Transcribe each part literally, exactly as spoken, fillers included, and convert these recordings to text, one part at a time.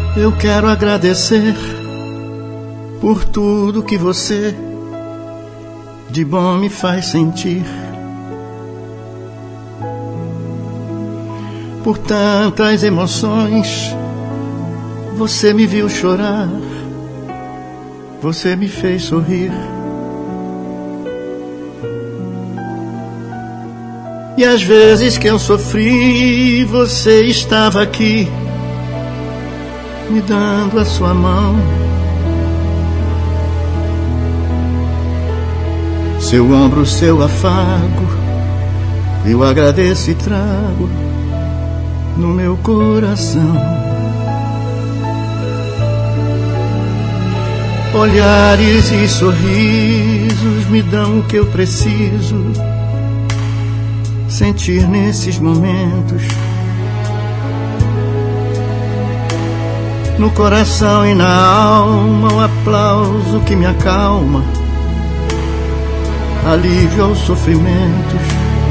Eu quero agradecer por tudo que você de bom me faz sentir, por tantas emoções. Você me viu chorar, você me fez sorrir, e às vezes que eu sofri, você estava aqui, me dando a sua mão. Seu ombro, seu afago, eu agradeço e trago no meu coração. Olhares e sorrisos me dão o que eu preciso sentir nesses momentos. No coração e na alma, o aplauso que me acalma, alívio aos sofrimentos.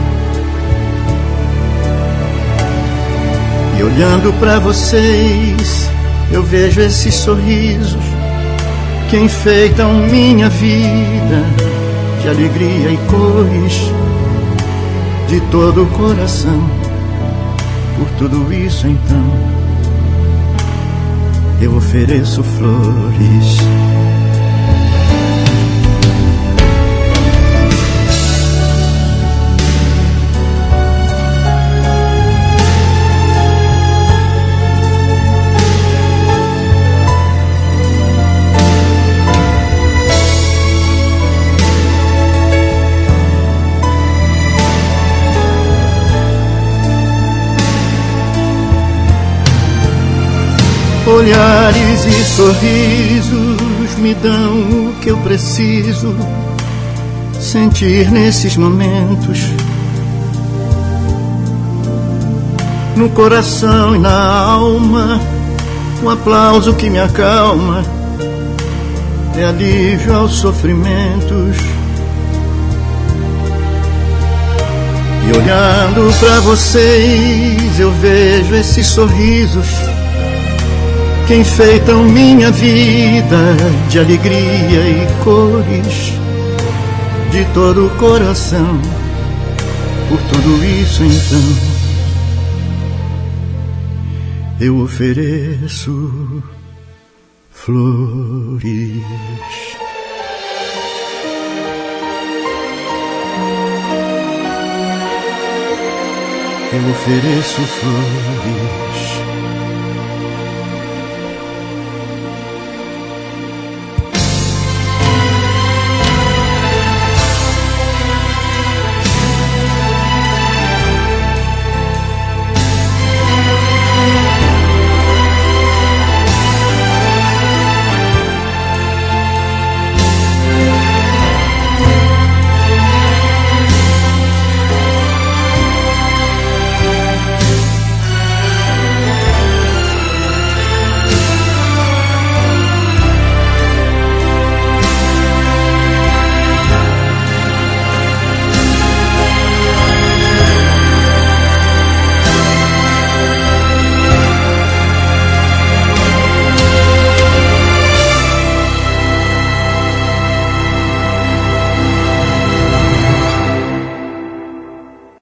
E olhando pra vocês, eu vejo esses sorrisos que enfeitam minha vida de alegria e cores, de todo o coração. Por tudo isso então eu ofereço flores. Olhares e sorrisos me dão o que eu preciso sentir nesses momentos. No coração e na alma, um aplauso que me acalma, é alívio aos sofrimentos. E olhando pra vocês, eu vejo esses sorrisos que enfeitam minha vida de alegria e cores, de todo o coração. Por tudo isso então eu ofereço flores. Eu ofereço flores.